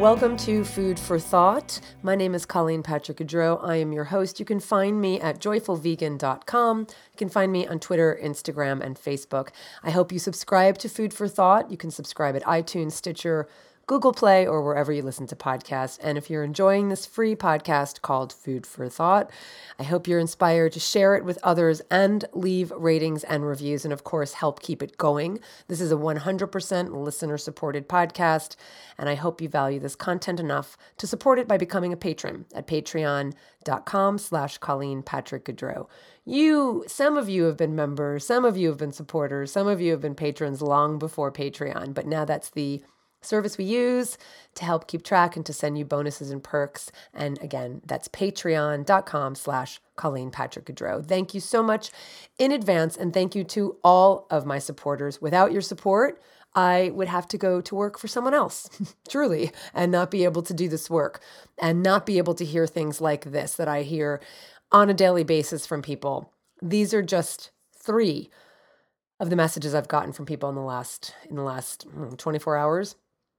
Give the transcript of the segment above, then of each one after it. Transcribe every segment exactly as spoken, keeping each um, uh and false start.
Welcome to Food for Thought. My name is Colleen Patrick Gaudreau. I am your host. You can find me at joyful vegan dot com. You can find me on Twitter, Instagram, and Facebook. I hope you subscribe to Food for Thought. You can subscribe at iTunes, Stitcher, Google Play, or wherever you listen to podcasts. And if you're enjoying this free podcast called Food for Thought, I hope you're inspired to share it with others and leave ratings and reviews, and of course, help keep it going. This is a one hundred percent listener-supported podcast, and I hope you value this content enough to support it by becoming a patron at patreon.com slash Colleen Patrick Gaudreau. You, some of you have been members, some of you have been supporters, some of you have been patrons long before Patreon, but now that's the service we use to help keep track and to send you bonuses and perks. And again, that's patreon.com slash Colleen Patrick Gaudreau. Thank you so much in advance. And thank you to all of my supporters. Without your support, I would have to go to work for someone else, truly, and not be able to do this work and not be able to hear things like this that I hear on a daily basis from people. These are just three of the messages I've gotten from people in the last, in the last twenty-four hours.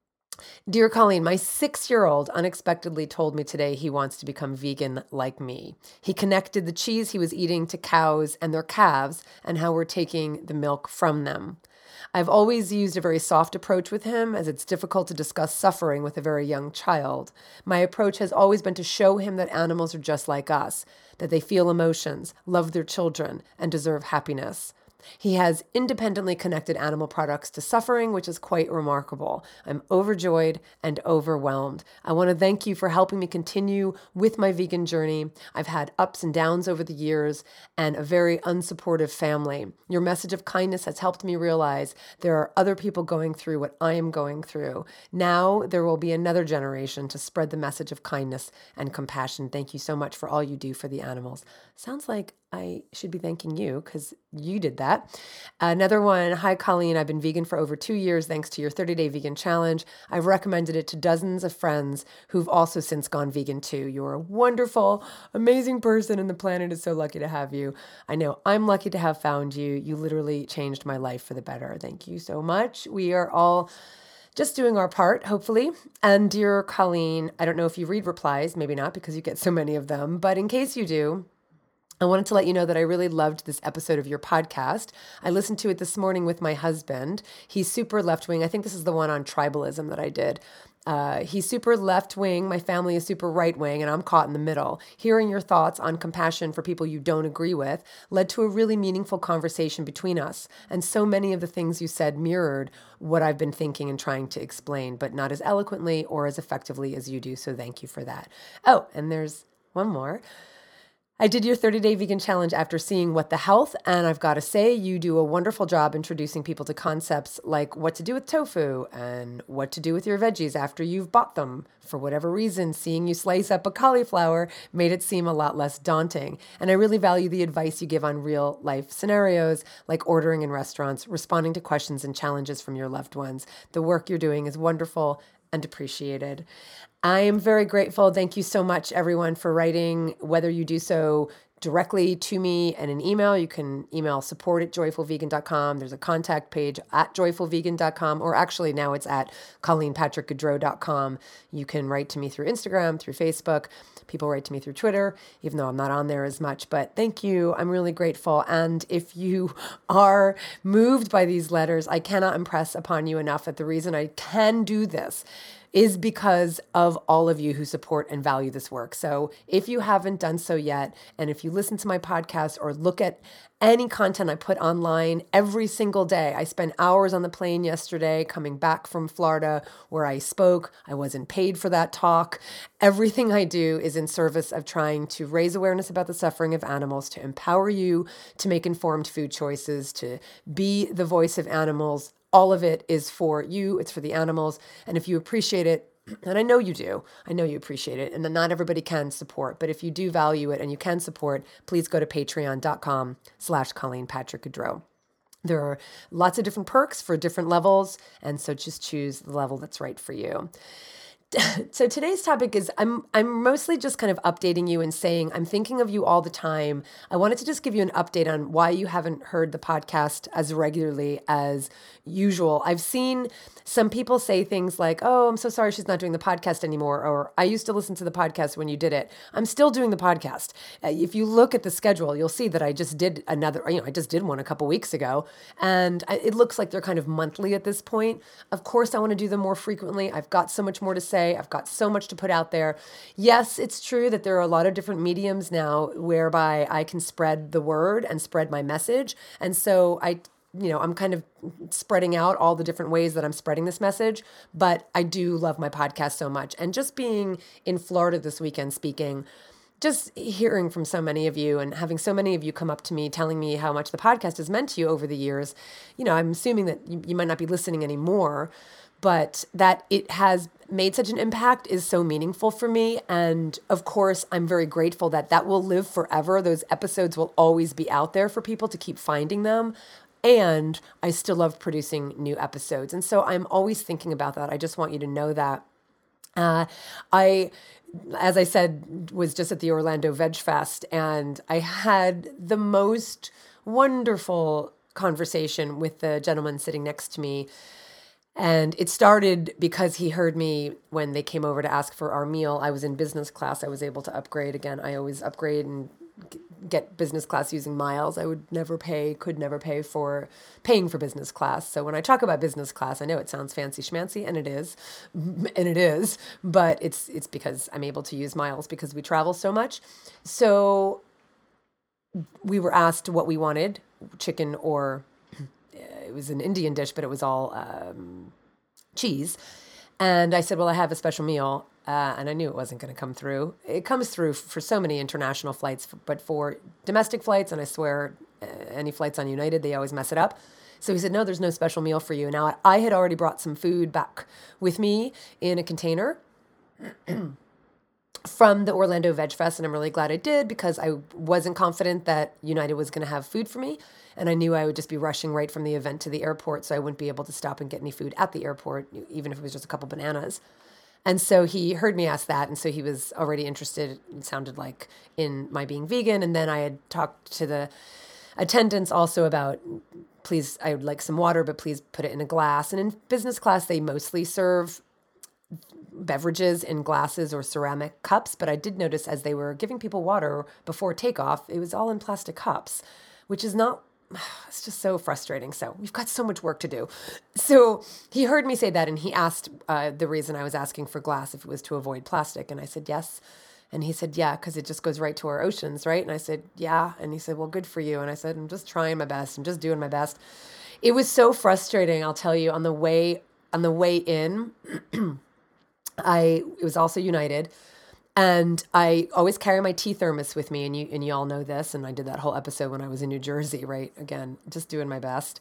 Dear Colleen, my six-year-old unexpectedly told me today he wants to become vegan like me. He connected the cheese he was eating to cows and their calves and how we're taking the milk from them. I've always used a very soft approach with him, as it's difficult to discuss suffering with a very young child. My approach has always been to show him that animals are just like us, that they feel emotions, love their children, and deserve happiness. He has independently connected animal products to suffering, which is quite remarkable. I'm overjoyed and overwhelmed. I want to thank you for helping me continue with my vegan journey. I've had ups and downs over the years and a very unsupportive family. Your message of kindness has helped me realize there are other people going through what I am going through. Now there will be another generation to spread the message of kindness and compassion. Thank you so much for all you do for the animals. Sounds like I should be thanking you because you did that. Another one, hi Colleen, I've been vegan for over two years thanks to your thirty-day vegan challenge. I've recommended it to dozens of friends who've also since gone vegan too. You're a wonderful, amazing person and the planet is so lucky to have you. I know I'm lucky to have found you. You literally changed my life for the better. Thank you so much. We are all just doing our part, hopefully. And dear Colleen, I don't know if you read replies, maybe not because you get so many of them, but in case you do, I wanted to let you know that I really loved this episode of your podcast. I listened to it this morning with my husband. He's super left-wing. I think this is the one on tribalism that I did. Uh, he's super left-wing. My family is super right-wing, and I'm caught in the middle. Hearing your thoughts on compassion for people you don't agree with led to a really meaningful conversation between us. And so many of the things you said mirrored what I've been thinking and trying to explain, but not as eloquently or as effectively as you do. So thank you for that. Oh, and there's one more. I did your thirty-day vegan challenge after seeing What the Health, and I've got to say, you do a wonderful job introducing people to concepts like what to do with tofu and what to do with your veggies after you've bought them. For whatever reason, seeing you slice up a cauliflower made it seem a lot less daunting. And I really value the advice you give on real life scenarios, like ordering in restaurants, responding to questions and challenges from your loved ones. The work you're doing is wonderful and appreciated. I am very grateful. Thank you so much, everyone, for writing, whether you do so directly to me in an email. You can email support at joyful vegan dot com. There's a contact page at joyful vegan dot com, or actually now it's at colleen patrick gaudreau dot com. You can write to me through Instagram, through Facebook. People write to me through Twitter, even though I'm not on there as much. But thank you. I'm really grateful. And if you are moved by these letters, I cannot impress upon you enough that the reason I can do this is because of all of you who support and value this work. So if you haven't done so yet, and if you listen to my podcast or look at any content I put online every single day, I spent hours on the plane yesterday coming back from Florida where I spoke. I wasn't paid for that talk. Everything I do is in service of trying to raise awareness about the suffering of animals, to empower you to make informed food choices, to be the voice of animals. All of it is for you. It's for the animals. And if you appreciate it, and I know you do, I know you appreciate it, and that not everybody can support, but if you do value it and you can support, please go to patreon.com slash Colleen Patrick Gaudreau. There are lots of different perks for different levels, and so just choose the level that's right for you. So today's topic is I'm I'm mostly just kind of updating you and saying I'm thinking of you all the time. I wanted to just give you an update on why you haven't heard the podcast as regularly as usual. I've seen some people say things like, "Oh, I'm so sorry she's not doing the podcast anymore," or "I used to listen to the podcast when you did it." I'm still doing the podcast. Uh, if you look at the schedule, you'll see that I just did another, you know, I just did one a couple weeks ago, and I, it looks like they're kind of monthly at this point. Of course, I want to do them more frequently. I've got so much more to say. I've got so much to put out there. Yes, it's true that there are a lot of different mediums now whereby I can spread the word and spread my message. And so I, you know, I'm kind of spreading out all the different ways that I'm spreading this message, but I do love my podcast so much. And just being in Florida this weekend speaking, just hearing from so many of you and having so many of you come up to me telling me how much the podcast has meant to you over the years, you know, I'm assuming that you, you might not be listening anymore, but that it has made such an impact is so meaningful for me. And of course, I'm very grateful that that will live forever. Those episodes will always be out there for people to keep finding them. And I still love producing new episodes. And so I'm always thinking about that. I just want you to know that. Uh, I, as I said, was just at the Orlando Veg Fest, and I had the most wonderful conversation with the gentleman sitting next to me. And it started because he heard me when they came over to ask for our meal. I was in business class. I was able to upgrade again. I always upgrade and get business class using miles. I would never pay, could never pay for paying for business class. So when I talk about business class, I know it sounds fancy schmancy, and it is, and it is, but it's it's because I'm able to use miles because we travel so much. So we were asked what we wanted, chicken or it was an Indian dish, but it was all um, cheese. And I said, well, I have a special meal. Uh, and I knew it wasn't going to come through. It comes through for so many international flights, but for domestic flights, and I swear uh, any flights on United, they always mess it up. So he said, no, there's no special meal for you. Now, I had already brought some food back with me in a container from the Orlando Veg Fest, and I'm really glad I did because I wasn't confident that United was going to have food for me, and I knew I would just be rushing right from the event to the airport, so I wouldn't be able to stop and get any food at the airport, even if it was just a couple bananas. And so he heard me ask that, and so he was already interested, it sounded like, in my being vegan, and then I had talked to the attendants also about, please, I would like some water, but please put it in a glass. And in business class, they mostly serve beverages in glasses or ceramic cups, but I did notice as they were giving people water before takeoff, it was all in plastic cups, which is not, it's just so frustrating. So we've got so much work to do. So he heard me say that, and he asked uh, the reason I was asking for glass, if it was to avoid plastic. And I said, yes. And he said, yeah, because it just goes right to our oceans, right? And I said, yeah. And he said, well, good for you. And I said, I'm just trying my best. I'm just doing my best. It was so frustrating, I'll tell you, on the way, on the way in, I, it was also United, and I always carry my tea thermos with me, and you, and you all know this, and I did that whole episode when I was in New Jersey, right? Again, just doing my best.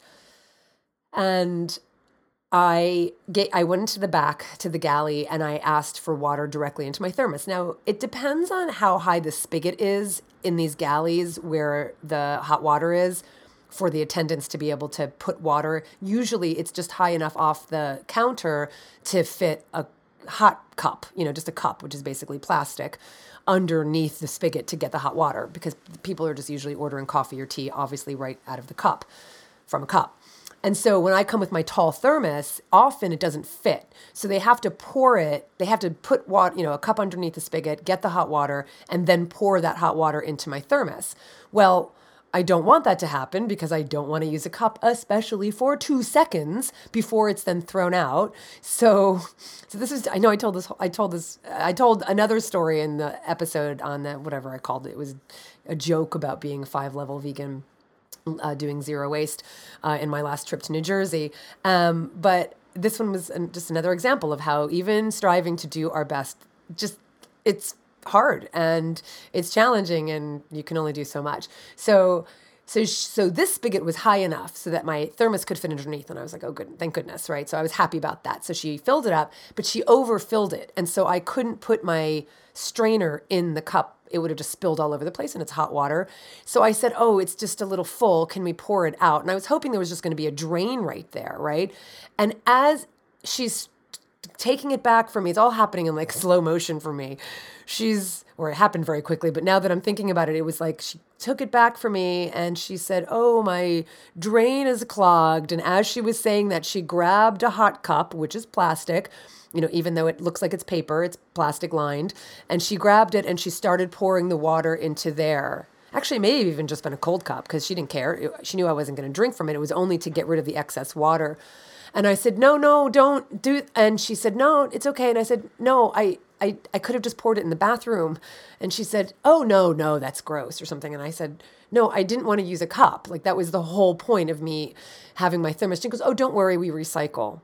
And I get, I went into the back to the galley, and I asked for water directly into my thermos. Now, it depends on how high the spigot is in these galleys where the hot water is for the attendants to be able to put water. Usually it's just high enough off the counter to fit a hot cup, you know, just a cup, which is basically plastic, underneath the spigot to get the hot water, because people are just usually ordering coffee or tea, obviously right out of the cup, from a cup. And so when I come with my tall thermos, often it doesn't fit. So they have to pour it, they have to put water, you know, a cup underneath the spigot, get the hot water, and then pour that hot water into my thermos. Well, I don't want that to happen because I don't want to use a cup, especially for two seconds before it's then thrown out. So, so this is, I know I told this, I told this, I told another story in the episode on the, whatever I called it. It was a joke about being a five level vegan, uh, doing zero waste, uh, in my last trip to New Jersey. Um, but this one was an, just another example of how even striving to do our best, just, it's hard and it's challenging, and you can only do so much. So, so, so this spigot was high enough so that my thermos could fit underneath. And I was like, oh, good, thank goodness. Right. So I was happy about that. So she filled it up, but she overfilled it. And so I couldn't put my strainer in the cup. It would have just spilled all over the place, and it's hot water. So I said, oh, it's just a little full. Can we pour it out? And I was hoping there was just going to be a drain right there. Right. And as she's taking it back from me. It's all happening in like slow motion for me. She's, or it happened very quickly, but now that I'm thinking about it, it was like she took it back from me and she said, oh, my drain is clogged. And as she was saying that, she grabbed a hot cup, which is plastic, you know, even though it looks like it's paper, it's plastic lined. And she grabbed it and she started pouring the water into there. Actually, it may have even just been a cold cup because she didn't care. It, she knew I wasn't going to drink from it. It was only to get rid of the excess water. And I said, no, no, don't do it. And she said, no, it's okay. And I said, no, I, I, I could have just poured it in the bathroom. And she said, oh, no, no, that's gross or something. And I said, no, I didn't want to use a cup. Like that was the whole point of me having my thermos. She goes, oh, don't worry, we recycle.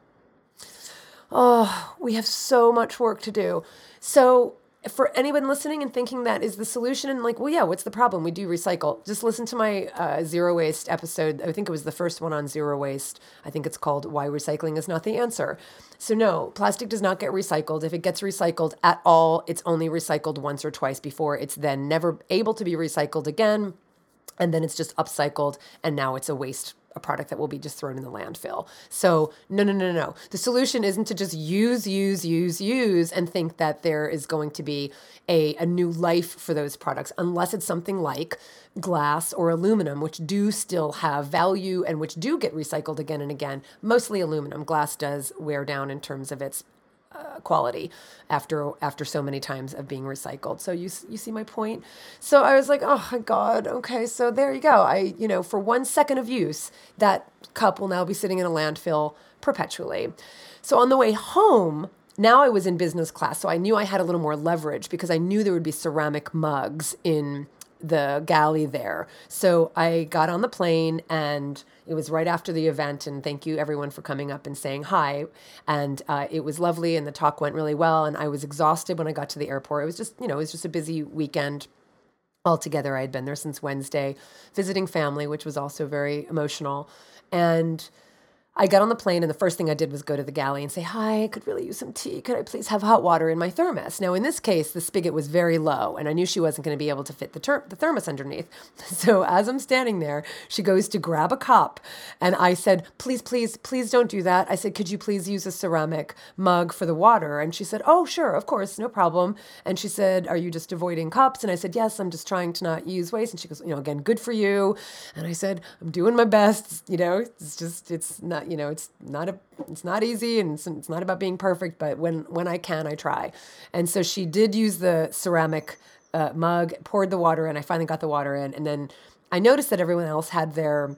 Oh, we have so much work to do. So for anyone listening and thinking that is the solution and like, well, yeah, what's the problem? We do recycle. Just listen to my uh, zero waste episode. I think it was the first one on zero waste. I think it's called Why Recycling is Not the Answer. So no, plastic does not get recycled. If it gets recycled at all, it's only recycled once or twice before it's then never able to be recycled again. And then it's just upcycled and now it's a waste a product that will be just thrown in the landfill. So no, no, no, no. The solution isn't to just use, use, use, use, and think that there is going to be a, a new life for those products, unless it's something like glass or aluminum, which do still have value and which do get recycled again and again. Mostly aluminum. Glass does wear down in terms of its Uh, quality after after so many times of being recycled. So you you see my point? So I was like, oh my God, okay, so there you go. I, you know, for one second of use, that cup will now be sitting in a landfill perpetually. So on the way home, now I was in business class, so I knew I had a little more leverage because I knew there would be ceramic mugs in the galley there. So I got on the plane and it was right after the event, and thank you everyone for coming up and saying hi. And uh, it was lovely and the talk went really well. And I was exhausted when I got to the airport. It was just, you know, it was just a busy weekend altogether. I had been there since Wednesday visiting family, which was also very emotional. And I got on the plane and the first thing I did was go to the galley and say, hi, I could really use some tea. Could I please have hot water in my thermos? Now, in this case, the spigot was very low and I knew she wasn't going to be able to fit the, ter- the thermos underneath. So as I'm standing there, she goes to grab a cup and I said, please, please, please don't do that. I said, could you please use a ceramic mug for the water? And she said, oh, sure, of course, no problem. And she said, are you just avoiding cups? And I said, yes, I'm just trying to not use waste. And she goes, you know, again, good for you. And I said, I'm doing my best. You know, it's just, it's not, you know, it's not a, it's not easy and it's, it's not about being perfect, but when, when I can, I try. And so she did use the ceramic uh, mug, poured the water in. I finally got the water in. And then I noticed that everyone else had their,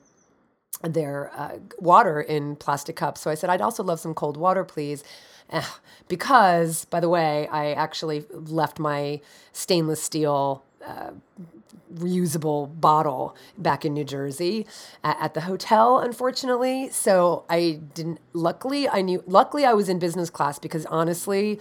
their uh, water in plastic cups. So I said, I'd also love some cold water, please. Uh, because, by the way, I actually left my stainless steel uh, reusable bottle back in New Jersey at, at the hotel, unfortunately. So I didn't, luckily I knew, luckily I was in business class because honestly,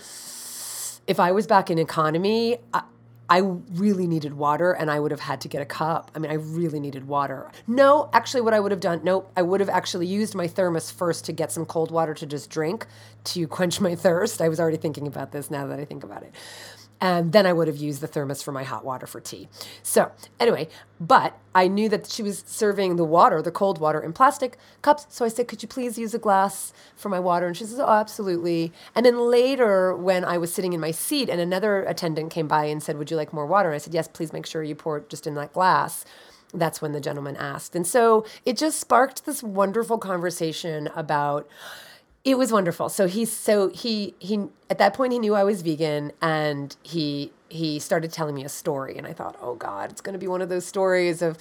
if I was back in economy, I, I really needed water and I would have had to get a cup. I mean, I really needed water. No, actually what I would have done, nope, I would have actually used my thermos first to get some cold water to just drink to quench my thirst. I was already thinking about this now that I think about it. And then I would have used the thermos for my hot water for tea. So anyway, but I knew that she was serving the water, the cold water in plastic cups. So I said, could you please use a glass for my water? And she says, oh, absolutely. And then later when I was sitting in my seat and another attendant came by and said, would you like more water? And I said, yes, please make sure you pour it just in that glass. That's when the gentleman asked. And so it just sparked this wonderful conversation about, it was wonderful. So he, so he, he, at that point he knew I was vegan and he, he started telling me a story and I thought, oh God, it's going to be one of those stories of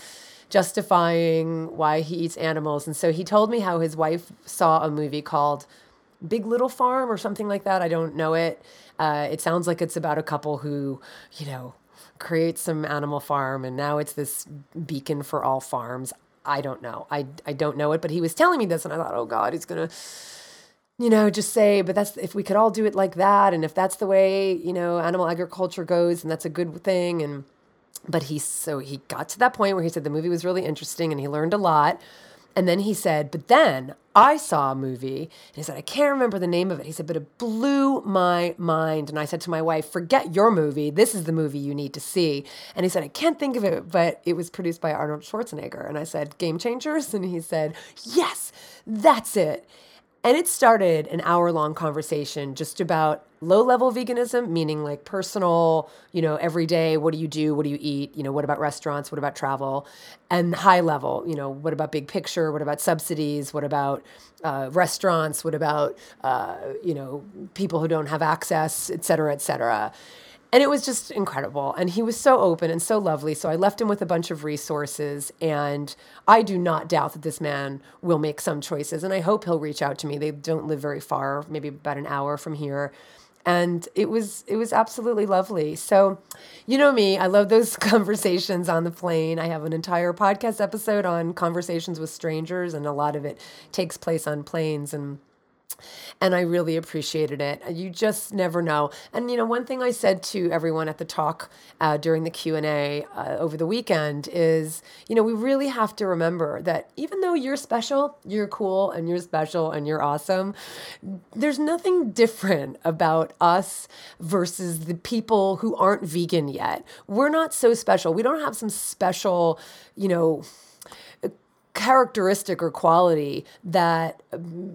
justifying why he eats animals. And so he told me how his wife saw a movie called Big Little Farm or something like that. I don't know it. Uh, it sounds like it's about a couple who, you know, create some animal farm and now it's this beacon for all farms. I don't know. I, I don't know it, but he was telling me this and I thought, oh God, he's going to, you know, just say, but that's, if we could all do it like that. And if that's the way, you know, animal agriculture goes and that's a good thing. And, but he, so he got to that point where he said the movie was really interesting and he learned a lot. And then he said, but then I saw a movie and he said, I can't remember the name of it. He said, but it blew my mind. And I said to my wife, forget your movie. This is the movie you need to see. And he said, I can't think of it, but it was produced by Arnold Schwarzenegger. And I said, Game Changers? And he said, yes, that's it. And it started an hour-long conversation just about low-level veganism, meaning like personal, you know, every day, what do you do? What do you eat? You know, what about restaurants? What about travel? And high level, you know, what about big picture? What about subsidies? What about uh, restaurants? What about, uh, you know, people who don't have access, et cetera, et cetera. And it was just incredible. And he was so open and so lovely. So I left him with a bunch of resources. And I do not doubt that this man will make some choices. And I hope he'll reach out to me. They don't live very far, maybe about an hour from here. And it was it was absolutely lovely. So, you know me, I love those conversations on the plane. I have an entire podcast episode on conversations with strangers, and a lot of it takes place on planes. And And I really appreciated it. You just never know. And, you know, one thing I said to everyone at the talk uh, during the Q and A uh, over the weekend is, you know, we really have to remember that even though you're special, you're cool, and you're special, and you're awesome, there's nothing different about us versus the people who aren't vegan yet. We're not so special. We don't have some special, you know, characteristic or quality that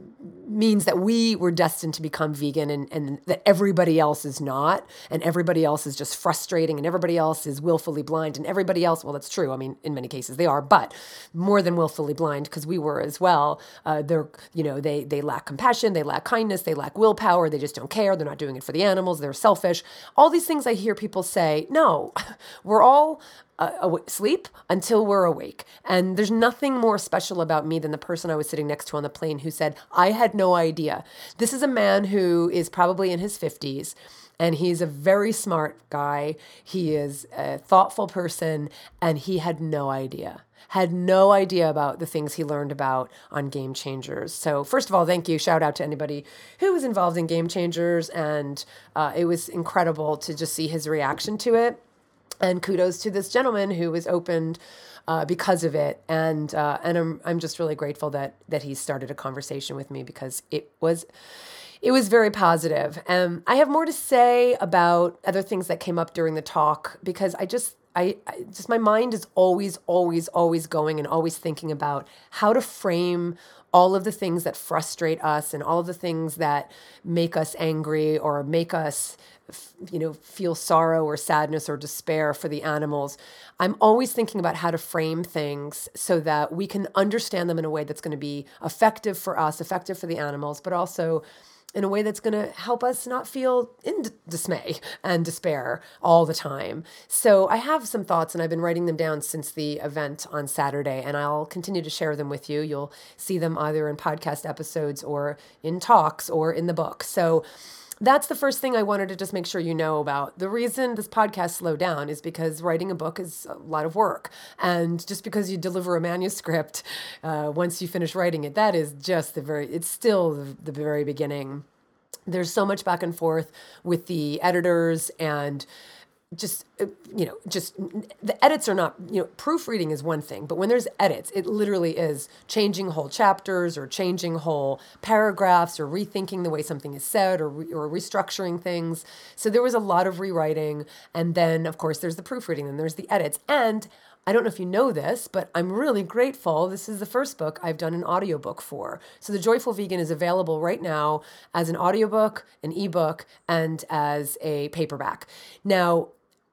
means that we were destined to become vegan, and, and that everybody else is not, and everybody else is just frustrating, and everybody else is willfully blind, and everybody else, well, that's true. I mean, in many cases they are, but more than willfully blind, because we were as well. Uh, they're, you know, they, they lack compassion, they lack kindness, they lack willpower, they just don't care. They're not doing it for the animals. They're selfish. All these things I hear people say. No, we're all Uh, aw- sleep until we're awake. And there's nothing more special about me than the person I was sitting next to on the plane who said, I had no idea. This is a man who is probably in his fifties, and he's a very smart guy. He is a thoughtful person, and he had no idea. Had no idea about the things he learned about on Game Changers. So first of all, thank you. Shout out to anybody who was involved in Game Changers. And uh, it was incredible to just see his reaction to it. And kudos to this gentleman who was opened uh, because of it. And uh, and I'm I'm just really grateful that that he started a conversation with me, because it was it was very positive. Um, I have more to say about other things that came up during the talk, because I just I, I just my mind is always always always going and always thinking about how to frame all of the things that frustrate us and all of the things that make us angry or make us, you know, feel sorrow or sadness or despair for the animals. I'm always thinking about how to frame things so that we can understand them in a way that's going to be effective for us, effective for the animals, but also in a way that's going to help us not feel in d- dismay and despair all the time. So I have some thoughts, and I've been writing them down since the event on Saturday, and I'll continue to share them with you. You'll see them either in podcast episodes or in talks or in the book. So that's the first thing I wanted to just make sure you know about. The reason this podcast slowed down is because writing a book is a lot of work. And just because you deliver a manuscript uh, once you finish writing it, that is just the very, it's still the, the very beginning. There's so much back and forth with the editors, and just, uh, you know, just the edits are not, you know, proofreading is one thing, but when there's edits, it literally is changing whole chapters or changing whole paragraphs or rethinking the way something is said, or, re- or restructuring things. So there was a lot of rewriting. And then, of course, there's the proofreading, and there's the edits. And I don't know if you know this, but I'm really grateful. This is the first book I've done an audiobook for. So The Joyful Vegan is available right now as an audiobook, an ebook, and as a paperback. Now,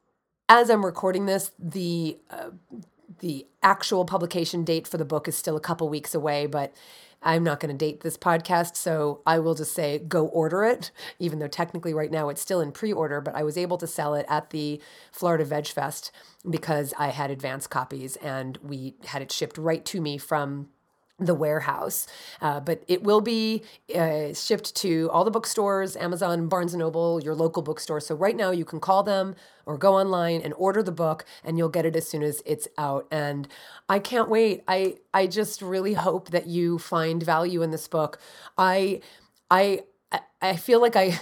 as I'm recording this, the uh, the actual publication date for the book is still a couple weeks away, but I'm not going to date this podcast, so I will just say go order it, even though technically right now it's still in pre-order, but I was able to sell it at the Florida Veg Fest because I had advance copies, and we had it shipped right to me from the warehouse. Uh, but it will be uh, shipped to all the bookstores, Amazon, Barnes and Noble, your local bookstore. So right now you can call them or go online and order the book, and you'll get it as soon as it's out. And I can't wait. I I just really hope that you find value in this book. I I I feel like I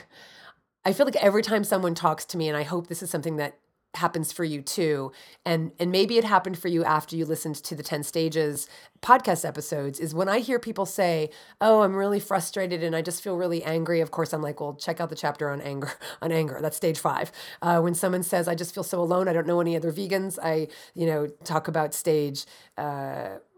I feel like every time someone talks to me, and I hope this is something that happens for you too, and and maybe it happened for you after you listened to the ten Stages podcast episodes, is when I hear people say, oh, I'm really frustrated and I just feel really angry. Of course, I'm like, well, check out the chapter on anger. On anger, that's stage five. Uh, when someone says, I just feel so alone, I don't know any other vegans, I, you know, talk about stage uh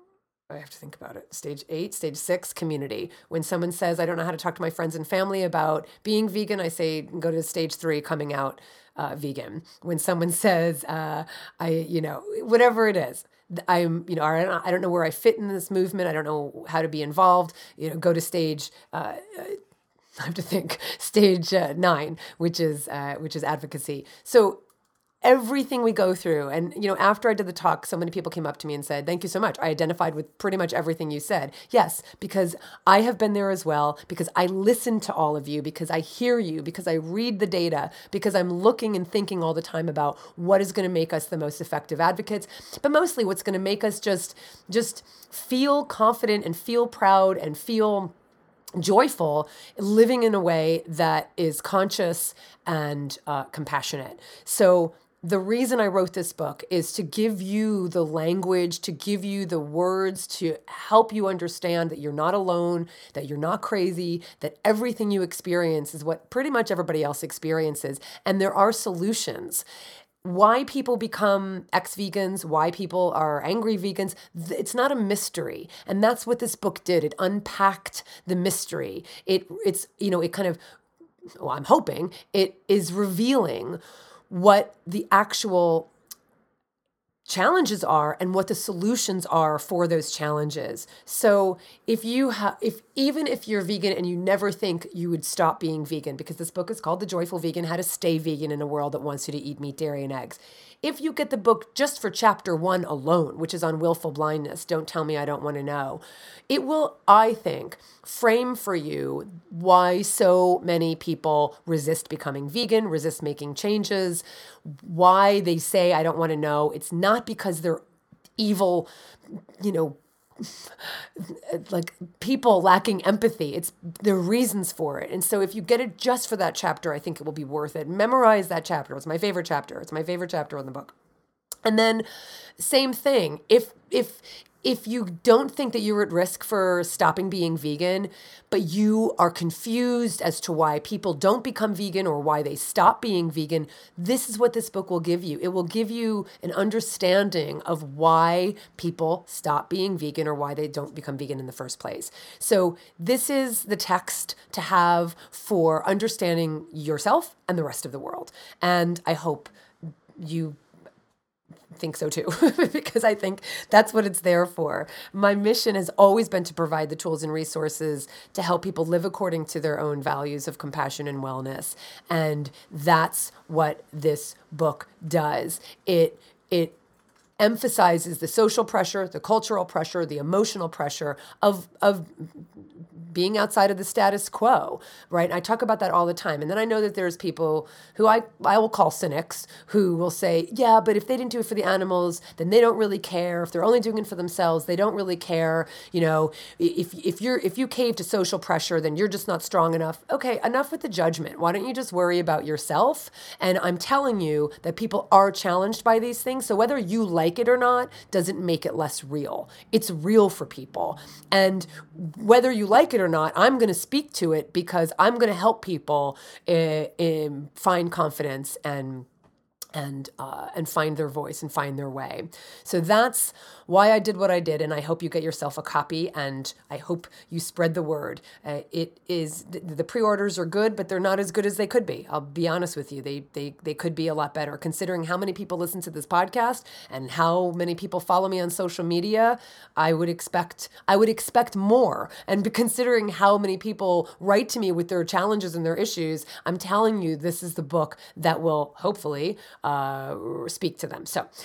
I have to think about it. Stage eight, stage six, community. When someone says, I don't know how to talk to my friends and family about being vegan, I say, go to stage three, coming out uh, vegan. When someone says, uh, I, you know, whatever it is, I'm, you know, I don't, I don't know where I fit in this movement. I don't know how to be involved, you know, go to stage, uh, I have to think, stage uh, nine, which is, uh, which is advocacy. So everything we go through. And, you know, after I did the talk, so many people came up to me and said, thank you so much. I identified with pretty much everything you said. Yes, because I have been there as well, because I listen to all of you, because I hear you, because I read the data, because I'm looking and thinking all the time about what is going to make us the most effective advocates, but mostly what's going to make us just, just feel confident and feel proud and feel joyful, living in a way that is conscious and uh, compassionate. So the reason I wrote this book is to give you the language, to give you the words, to help you understand that you're not alone, that you're not crazy, that everything you experience is what pretty much everybody else experiences. And there are solutions. Why people become ex-vegans, why people are angry vegans, it's not a mystery. And that's what this book did. It unpacked the mystery. It, it's, you know, it kind of, well, I'm hoping it is revealing what the actual challenges are and what the solutions are for those challenges. So if you have, if even if you're vegan and you never think you would stop being vegan, because this book is called The Joyful Vegan, How to Stay Vegan in a World That Wants You to Eat Meat, Dairy, and Eggs. If you get the book just for chapter one alone, which is on willful blindness, don't tell me I don't want to know, it will, I think, frame for you why so many people resist becoming vegan, resist making changes, why they say, I don't want to know. It's not because they're evil, you know, like people lacking empathy. It's there are reasons for it. And so if you get it just for that chapter, I think it will be worth it. Memorize that chapter. It's my favorite chapter. It's my favorite chapter in the book. And then same thing. If if if you don't think that you're at risk for stopping being vegan, but you are confused as to why people don't become vegan or why they stop being vegan, this is what this book will give you. It will give you an understanding of why people stop being vegan or why they don't become vegan in the first place. So this is the text to have for understanding yourself and the rest of the world. And I hope you think so too, because I think that's what it's there for. My mission has always been to provide the tools and resources to help people live according to their own values of compassion and wellness. And that's what this book does. It, it emphasizes the social pressure, the cultural pressure, the emotional pressure of, of being outside of the status quo, right? I talk about that all the time. And then I know that there's people who I, I will call cynics who will say, yeah, but if they didn't do it for the animals, then they don't really care. If they're only doing it for themselves, they don't really care. You know, if, if you're, if you cave to social pressure, then you're just not strong enough. Okay, enough with the judgment. Why don't you just worry about yourself? And I'm telling you that people are challenged by these things. So whether you like it or not doesn't make it less real. It's real for people. And whether you like it or not, I'm going to speak to it because I'm going to help people uh, um, find confidence and and uh, and find their voice and find their way. So that's why I did what I did, and I hope you get yourself a copy, and I hope you spread the word. Uh, it is the, the pre-orders are good, but they're not as good as they could be. I'll be honest with you; they they they could be a lot better, considering how many people listen to this podcast and how many people follow me on social media. I would expect I would expect more, and considering how many people write to me with their challenges and their issues, I'm telling you, this is the book that will hopefully Uh, speak to them. So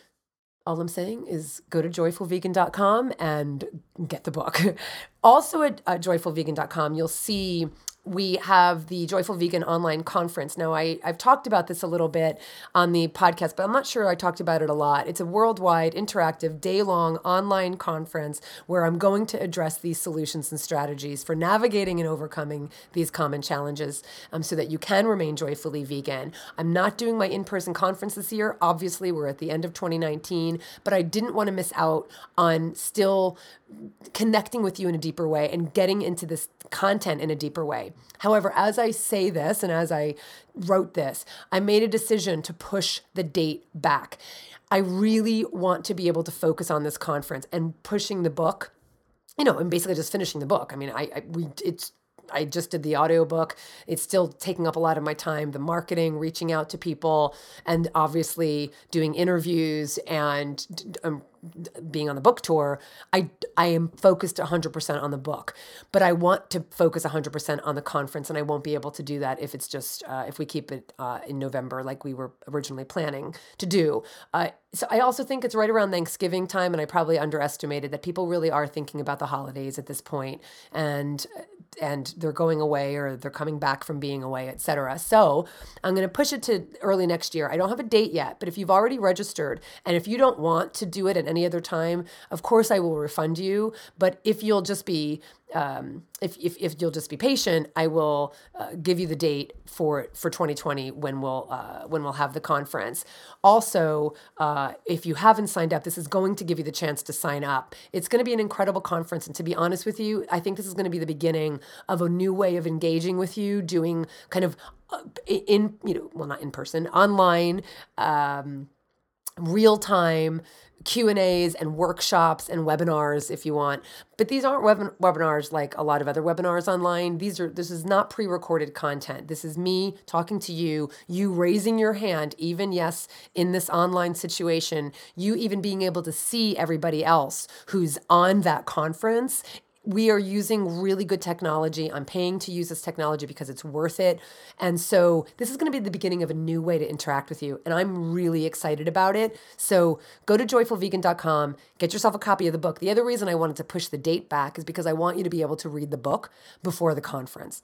all I'm saying is go to joyful vegan dot com and get the book. Also at uh, joyful vegan dot com, you'll see we have the Joyful Vegan online conference. Now, I, I've talked about this a little bit on the podcast, but I'm not sure I talked about it a lot. It's a worldwide, interactive, day-long online conference where I'm going to address these solutions and strategies for navigating and overcoming these common challenges um, so that you can remain joyfully vegan. I'm not doing my in-person conference this year. Obviously, we're at the end of twenty nineteen, but I didn't want to miss out on still connecting with you in a deeper way and getting into this content in a deeper way. However, as I say this and as I wrote this, I made a decision to push the date back. I really want to be able to focus on this conference and pushing the book, you know, and basically just finishing the book. I mean, I, I we it's I just did the audiobook. It's still taking up a lot of my time, the marketing, reaching out to people, and obviously doing interviews and um, being on the book tour. I, I am focused one hundred percent on the book, but I want to focus one hundred percent on the conference, and I won't be able to do that if it's just, uh, if we keep it uh, in November like we were originally planning to do. Uh, so I also think it's right around Thanksgiving time, and I probably underestimated that people really are thinking about the holidays at this point, and and they're going away or they're coming back from being away, et cetera. So I'm going to push it to early next year. I don't have a date yet, but if you've already registered and if you don't want to do it at any other time, of course I will refund you. But if you'll just be Um, if, if if you'll just be patient, I will uh, give you the date for for twenty twenty when we'll uh, when we'll have the conference. Also, uh, if you haven't signed up, this is going to give you the chance to sign up. It's going to be an incredible conference, and to be honest with you, I think this is going to be the beginning of a new way of engaging with you, doing kind of uh, in you know well not in person, online, um, real time Q and A's and workshops and webinars if you want. But these aren't web- webinars like a lot of other webinars online. These are this is not pre-recorded content. This is me talking to you, you raising your hand, even yes, in this online situation, you even being able to see everybody else who's on that conference. We are using really good technology. I'm paying to use this technology because it's worth it. And so this is going to be the beginning of a new way to interact with you. And I'm really excited about it. So go to joyful vegan dot com, get yourself a copy of the book. The other reason I wanted to push the date back is because I want you to be able to read the book before the conference.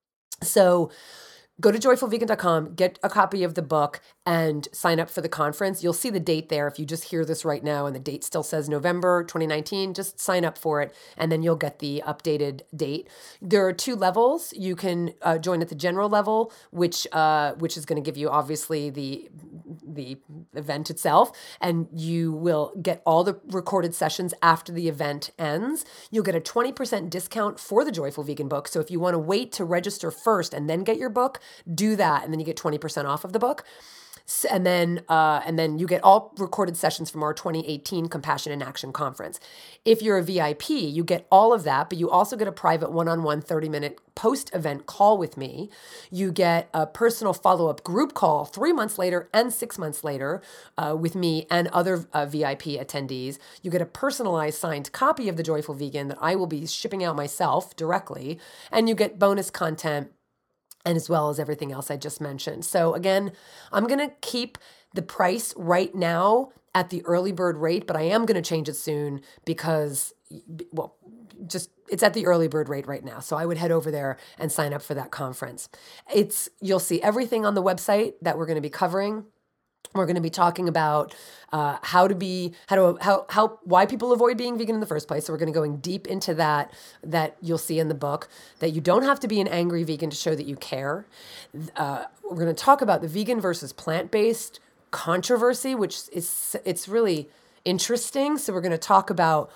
So go to joyful vegan dot com, get a copy of the book, and sign up for the conference. You'll see the date there. If you just hear this right now and the date still says November twenty nineteen, just sign up for it, and then you'll get the updated date. There are two levels. You can uh, join at the general level, which uh, which is going to give you obviously the the event itself, and you will get all the recorded sessions after the event ends. You'll get a twenty percent discount for the Joyful Vegan book. So if you want to wait to register first and then get your book, do that, and then you get twenty percent off of the book. And then uh, and then you get all recorded sessions from our twenty eighteen Compassion in Action Conference. If you're a V I P, you get all of that, but you also get a private one-on-one thirty-minute post-event call with me. You get a personal follow-up group call three months later and six months later uh, with me and other uh, V I P attendees. You get a personalized signed copy of The Joyful Vegan that I will be shipping out myself directly, and you get bonus content, and as well as everything else I just mentioned. So again, I'm going to keep the price right now at the early bird rate, but I am going to change it soon because, well, just it's at the early bird rate right now. So I would head over there and sign up for that conference. It's you'll see everything on the website that we're going to be covering. We're going to be talking about uh, how to be, how to, how, how, why people avoid being vegan in the first place. So we're going to go going deep into that, that you'll see in the book, that you don't have to be an angry vegan to show that you care. Uh, we're going to talk about the vegan versus plant-based controversy, which is, it's really interesting. So we're going to talk about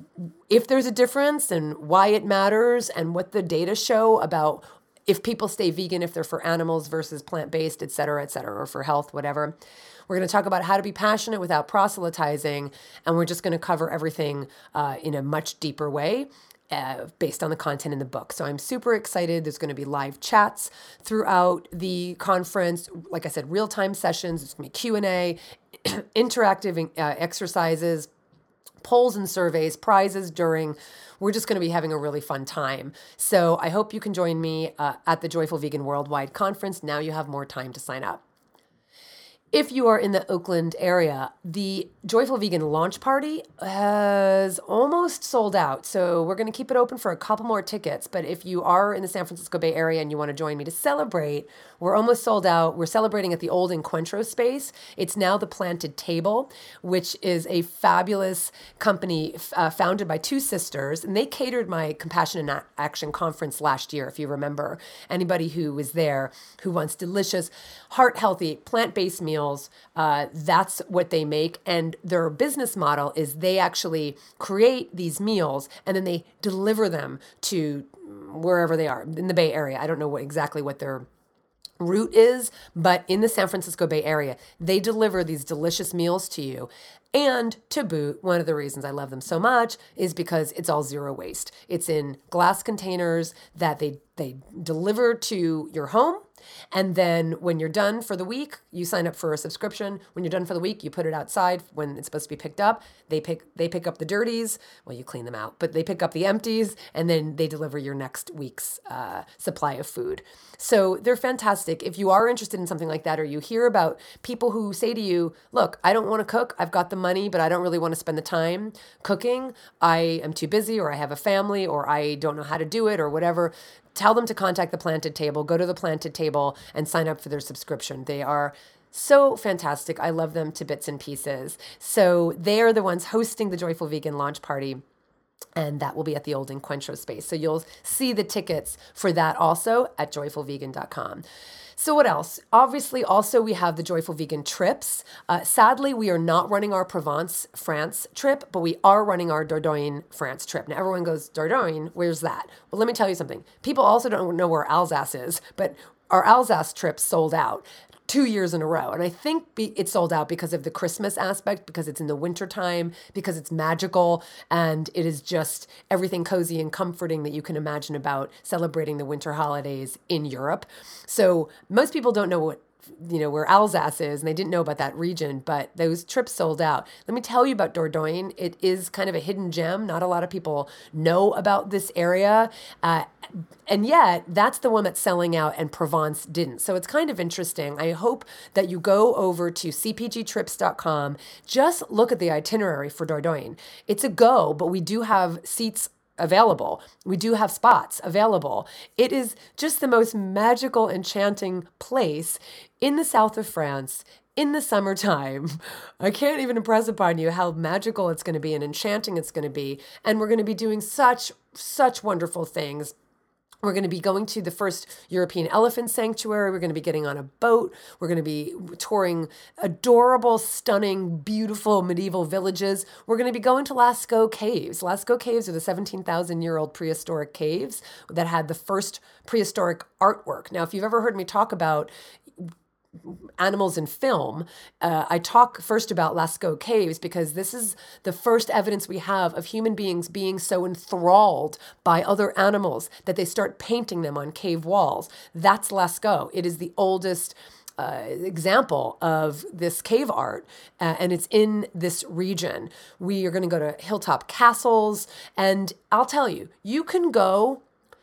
if there's a difference and why it matters and what the data show about if people stay vegan, if they're for animals versus plant-based, et cetera, et cetera, or for health, whatever. We're going to talk about how to be passionate without proselytizing, and we're just going to cover everything uh, in a much deeper way uh, based on the content in the book. So I'm super excited. There's going to be live chats throughout the conference. Like I said, real-time sessions. There's going to be Q and A, interactive uh, exercises, polls and surveys, prizes during. We're just going to be having a really fun time. So I hope you can join me uh, at the Joyful Vegan Worldwide Conference. Now you have more time to sign up. If you are in the Oakland area, the Joyful Vegan launch party has almost sold out. So we're going to keep it open for a couple more tickets. But if you are in the San Francisco Bay Area and you want to join me to celebrate, we're almost sold out. We're celebrating at the old Encuentro space. It's now the Planted Table, which is a fabulous company uh, founded by two sisters. And they catered my Compassion in Action conference last year, if you remember. Anybody who was there who wants delicious, heart-healthy, plant-based meals, Uh, that's what they make. And their business model is they actually create these meals and then they deliver them to wherever they are in the Bay Area. I don't know what exactly what their route is, but in the San Francisco Bay Area, they deliver these delicious meals to you. And to boot, one of the reasons I love them so much is because it's all zero waste. It's in glass containers that they they deliver to your home. And then when you're done for the week, you sign up for a subscription. When you're done for the week, you put it outside when it's supposed to be picked up. They pick they pick up the dirties. Well, you clean them out, but they pick up the empties, and then they deliver your next week's uh, supply of food. So they're fantastic. If you are interested in something like that, or you hear about people who say to you, look, I don't want to cook. I've got the money, but I don't really want to spend the time cooking. I am too busy, or I have a family, or I don't know how to do it, or whatever. Tell them to contact the Planted Table. Go to the Planted Table and sign up for their subscription. They are so fantastic. I love them to bits and pieces. So they are the ones hosting the Joyful Vegan launch party. And that will be at the old Encuentro space. So you'll see the tickets for that also at joyful vegan dot com. So what else? Obviously, also we have the Joyful Vegan trips. Uh, sadly, we are not running our Provence, France trip, but we are running our Dordogne, France trip. Now everyone goes, Dordogne, where's that? Well, let me tell you something. People also don't know where Alsace is, but our Alsace trip sold out two years in a row. And I think be, it sold out because of the Christmas aspect, because it's in the wintertime, because it's magical, and it is just everything cozy and comforting that you can imagine about celebrating the winter holidays in Europe. So most people don't know what you know, where Alsace is, and they didn't know about that region, but those trips sold out. Let me tell you about Dordogne. It is kind of a hidden gem. Not a lot of people know about this area. Uh, and yet, that's the one that's selling out, and Provence didn't. So it's kind of interesting. I hope that you go over to c p g trips dot com. Just look at the itinerary for Dordogne. It's a go, but we do have seats available. We do have spots available. It is just the most magical, enchanting place in the south of France in the summertime. I can't even impress upon you how magical it's going to be and enchanting it's going to be. And we're going to be doing such, such wonderful things. We're going to be going to the first European elephant sanctuary. We're going to be getting on a boat. We're going to be touring adorable, stunning, beautiful medieval villages. We're going to be going to Lascaux Caves. Lascaux Caves are the seventeen thousand year old prehistoric caves that had the first prehistoric artwork. Now, if you've ever heard me talk about animals in film, uh, I talk first about Lascaux Caves because this is the first evidence we have of human beings being so enthralled by other animals that they start painting them on cave walls. That's Lascaux. It is the oldest uh, example of this cave art, uh, and it's in this region. We are going to go to hilltop castles, and I'll tell you, you can go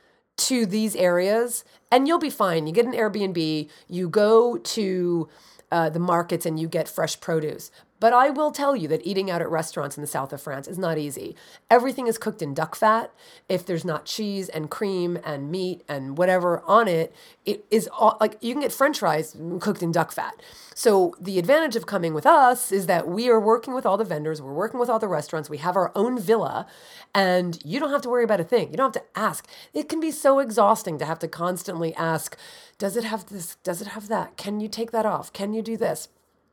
to these areas and you'll be fine. You get an Airbnb, you go to uh, the markets and you get fresh produce. But I will tell you that eating out at restaurants in the south of France is not easy. Everything is cooked in duck fat. If there's not cheese and cream and meat and whatever on it, it is all, like you can get French fries cooked in duck fat. So the advantage of coming with us is that we are working with all the vendors, we're working with all the restaurants, we have our own villa, and you don't have to worry about a thing. You don't have to ask. It can be so exhausting to have to constantly ask, does it have this? Does it have that? Can you take that off? Can you do this?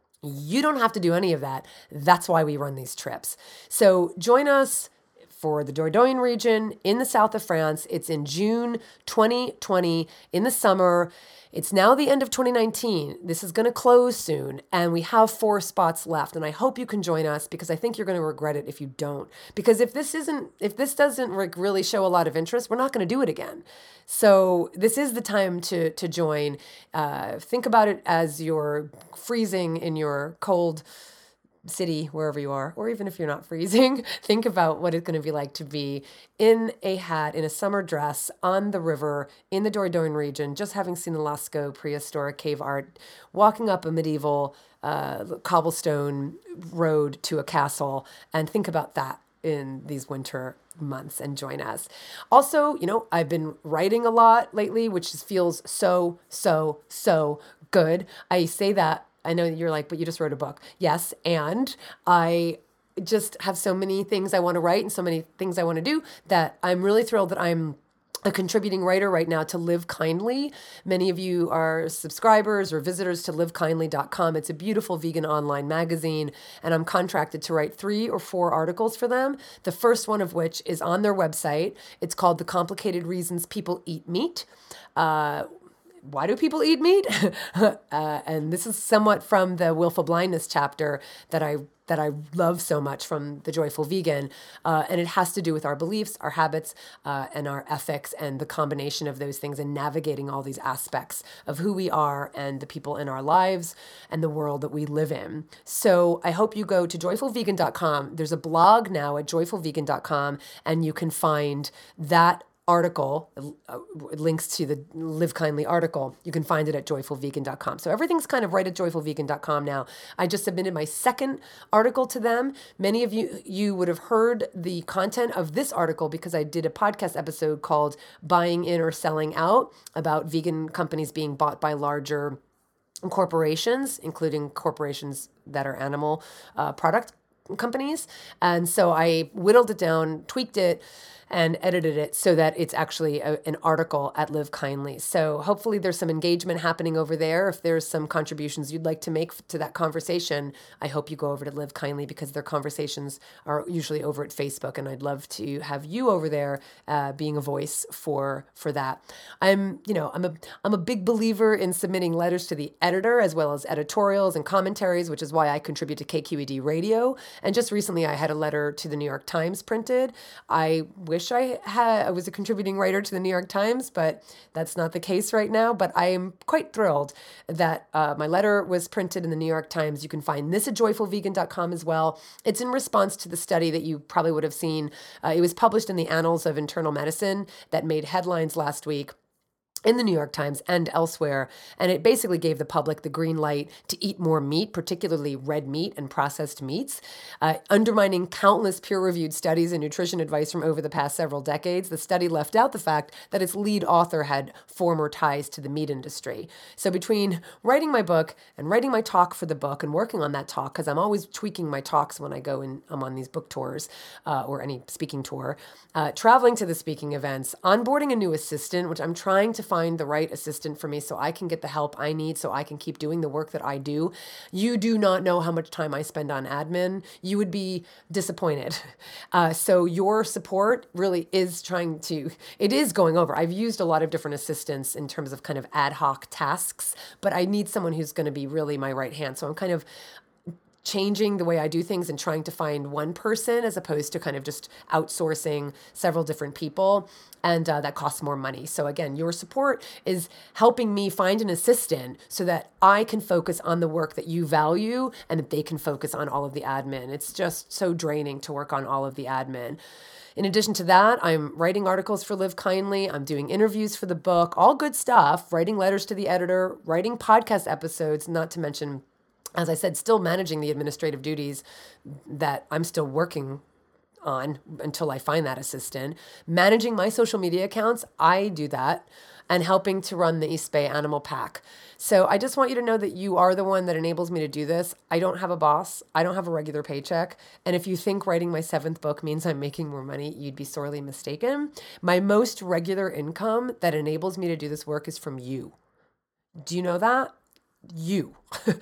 You don't have to do any of that. That's why we run these trips. So join us for the Dordogne region in the south of France. It's in June twenty twenty in the summer. It's now the end of twenty nineteen. This is going to close soon, and we have four spots left. And I hope you can join us because I think you're going to regret it if you don't. Because if this isn't, if this doesn't really show a lot of interest, we're not going to do it again. So this is the time to to join. Uh, think about it as you're freezing in your cold city, wherever you are, or even if you're not freezing, think about what it's going to be like to be in a hat, in a summer dress, on the river, in the Dordogne region, just having seen the Lascaux prehistoric cave art, walking up a medieval uh, cobblestone road to a castle, and think about that in these winter months and join us. Also, you know, I've been writing a lot lately, which just feels so, so, so good. I say that I know you're like, but you just wrote a book. Yes. And I just have so many things I want to write and so many things I want to do that I'm really thrilled that I'm a contributing writer right now to Live Kindly. Many of you are subscribers or visitors to live kindly dot com. It's a beautiful vegan online magazine, and I'm contracted to write three or four articles for them. The first one of which is on their website. It's called The Complicated Reasons People Eat Meat. Uh, Why do people eat meat? uh, and this is somewhat from the Willful Blindness chapter that I that I love so much from The Joyful Vegan. Uh, and it has to do with our beliefs, our habits, uh, and our ethics, and the combination of those things and navigating all these aspects of who we are and the people in our lives and the world that we live in. So I hope you go to joyful vegan dot com. There's a blog now at joyful vegan dot com, and you can find that article, uh, links to the Live Kindly article. You can find it at joyful vegan dot com. So everything's kind of right at joyful vegan dot com now. I just submitted my second article to them. Many of you you would have heard the content of this article because I did a podcast episode called Buying In or Selling Out, about vegan companies being bought by larger corporations, including corporations that are animal uh, product companies. And so I whittled it down, tweaked it, and edited it so that it's actually a, an article at Live Kindly. So hopefully there's some engagement happening over there. If there's some contributions you'd like to make to that conversation, I hope you go over to Live Kindly, because their conversations are usually over at Facebook, and I'd love to have you over there uh, being a voice for for that. I'm, you know, I'm a I'm a big believer in submitting letters to the editor as well as editorials and commentaries, which is why I contribute to K Q E D Radio. And just recently, I had a letter to the New York Times printed. I wish I had I was a contributing writer to the New York Times, but that's not the case right now. But I am quite thrilled that uh, my letter was printed in the New York Times. You can find this at joyful vegan dot com as well. It's in response to the study that you probably would have seen. Uh, it was published in the Annals of Internal Medicine that made headlines last week in the New York Times and elsewhere. And it basically gave the public the green light to eat more meat, particularly red meat and processed meats, uh, undermining countless peer-reviewed studies and nutrition advice from over the past several decades. The study left out the fact that its lead author had former ties to the meat industry. So between writing my book and writing my talk for the book and working on that talk, because I'm always tweaking my talks when I go and I'm on these book tours uh, or any speaking tour, uh, traveling to the speaking events, onboarding a new assistant, which I'm trying to find the right assistant for me so I can get the help I need so I can keep doing the work that I do. You do not know how much time I spend on admin. You would be disappointed. Uh, so your support really is trying to, it is going over. I've used a lot of different assistants in terms of kind of ad hoc tasks, but I need someone who's going to be really my right hand. So I'm kind of changing the way I do things and trying to find one person as opposed to kind of just outsourcing several different people. And uh, that costs more money. So again, your support is helping me find an assistant so that I can focus on the work that you value and that they can focus on all of the admin. It's just so draining to work on all of the admin. In addition to that, I'm writing articles for Live Kindly. I'm doing interviews for the book, all good stuff, writing letters to the editor, writing podcast episodes, not to mention, as I said, still managing the administrative duties that I'm still working on until I find that assistant. Managing my social media accounts, I do that, and helping to run the East Bay Animal Pack. So I just want you to know that you are the one that enables me to do this. I don't have a boss. I don't have a regular paycheck. And if you think writing my seventh book means I'm making more money, you'd be sorely mistaken. My most regular income that enables me to do this work is from you. Do you know that? You.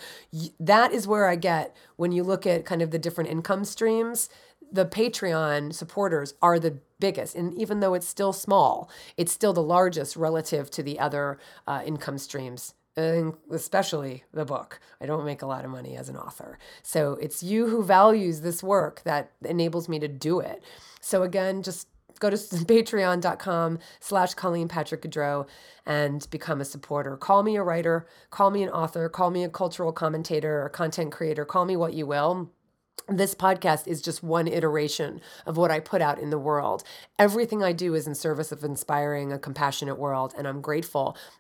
That is where I get, when you look at kind of the different income streams, the Patreon supporters are the biggest. And even though it's still small, it's still the largest relative to the other uh, income streams, uh, especially the book. I don't make a lot of money as an author. So it's you who values this work that enables me to do it. So again, just go to patreon.com slash Colleen Patrick Gaudreau and become a supporter. Call me a writer, call me an author, call me a cultural commentator or content creator, call me what you will. This podcast is just one iteration of what I put out in the world. Everything I do is in service of inspiring a compassionate world, and I'm grateful.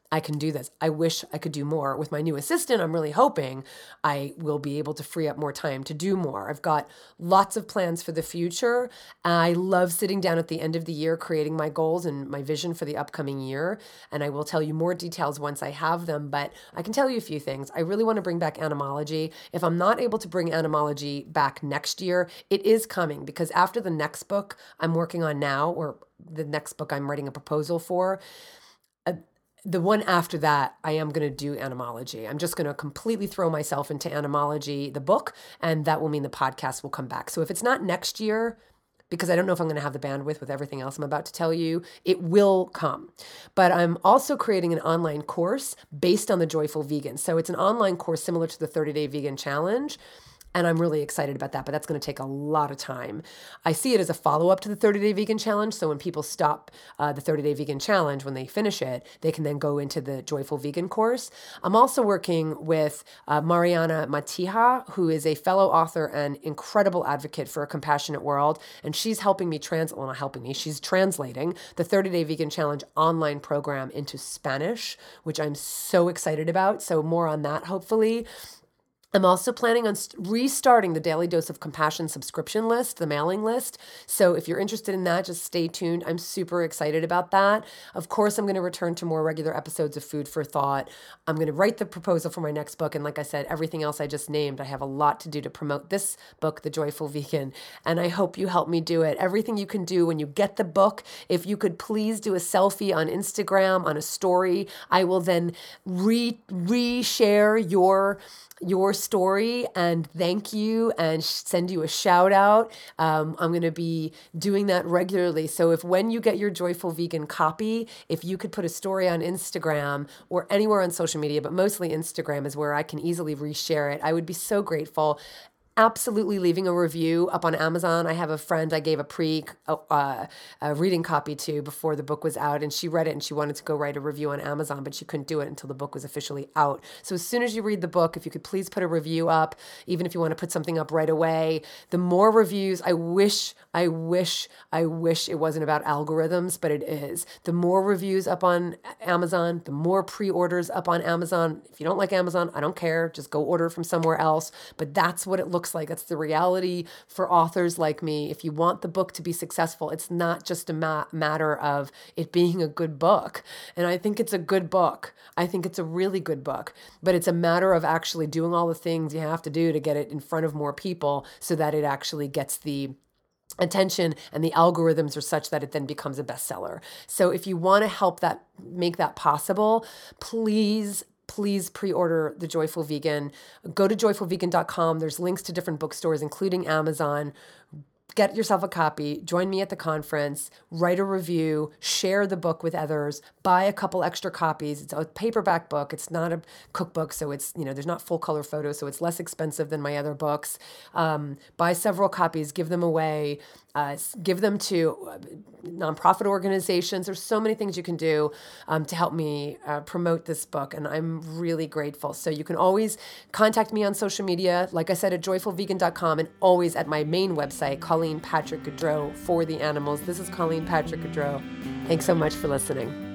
I can do this. I wish I could do more. With my new assistant, I'm really hoping I will be able to free up more time to do more. I've got lots of plans for the future. I love sitting down at the end of the year, creating my goals and my vision for the upcoming year. And I will tell you more details once I have them, but I can tell you a few things. I really want to bring back Animology. If I'm not able to bring Animology back next year, it is coming, because after the next book I'm working on now, or the next book I'm writing a proposal for, uh, the one after that, I am going to do Animology. I'm just going to completely throw myself into Animology, the book, and that will mean the podcast will come back. So if it's not next year, because I don't know if I'm going to have the bandwidth with everything else I'm about to tell you, it will come. But I'm also creating an online course based on the Joyful Vegan. So it's an online course similar to the thirty-day Vegan Challenge. And I'm really excited about that, but that's going to take a lot of time. I see it as a follow-up to the thirty-day Vegan Challenge. So when people stop uh, the thirty-day Vegan Challenge, when they finish it, they can then go into the Joyful Vegan course. I'm also working with uh, Mariana Matija, who is a fellow author and incredible advocate for a compassionate world. And she's helping me translate, well, not helping me, she's translating the thirty-day Vegan Challenge online program into Spanish, which I'm so excited about. So more on that, hopefully. I'm also planning on restarting the Daily Dose of Compassion subscription list, the mailing list. So if you're interested in that, just stay tuned. I'm super excited about that. Of course, I'm going to return to more regular episodes of Food for Thought. I'm going to write the proposal for my next book. And like I said, everything else I just named, I have a lot to do to promote this book, The Joyful Vegan. And I hope you help me do it. Everything you can do when you get the book, if you could please do a selfie on Instagram, on a story, I will then re re-share your your story and thank you and send you a shout out. Um, I'm going to be doing that regularly. So if when you get your Joyful Vegan copy, if you could put a story on Instagram or anywhere on social media, but mostly Instagram is where I can easily reshare it, I would be so grateful. Absolutely leaving a review up on Amazon. I have a friend I gave a pre uh, a reading copy to before the book was out, and she read it and she wanted to go write a review on Amazon, but she couldn't do it until the book was officially out. So as soon as you read the book, if you could please put a review up, even if you want to put something up right away. The more reviews, I wish, I wish, I wish it wasn't about algorithms, but it is. The more reviews up on Amazon, the more pre-orders up on Amazon. If you don't like Amazon, I don't care. Just go order from somewhere else. But that's what it looks like. That's the reality for authors like me. If you want the book to be successful, it's not just a ma- matter of it being a good book. And I think it's a good book. I think it's a really good book, but it's a matter of actually doing all the things you have to do to get it in front of more people so that it actually gets the attention and the algorithms are such that it then becomes a bestseller. So if you want to help that, make that possible, please Please pre-order The Joyful Vegan. Go to joyful vegan dot com. There's links to different bookstores, including Amazon. Get yourself a copy, join me at the conference, write a review, share the book with others, buy a couple extra copies. It's a paperback book. It's not a cookbook, so it's, you know, there's not full color photos, so it's less expensive than my other books. Um, buy several copies, give them away, uh, give them to uh, nonprofit organizations. There's so many things you can do um, to help me uh, promote this book, and I'm really grateful. So you can always contact me on social media, like I said, at joyful vegan dot com, and always at my main website, Colleen Patrick Goudreau, for the animals. This is Colleen Patrick Goudreau. Thanks so much for listening.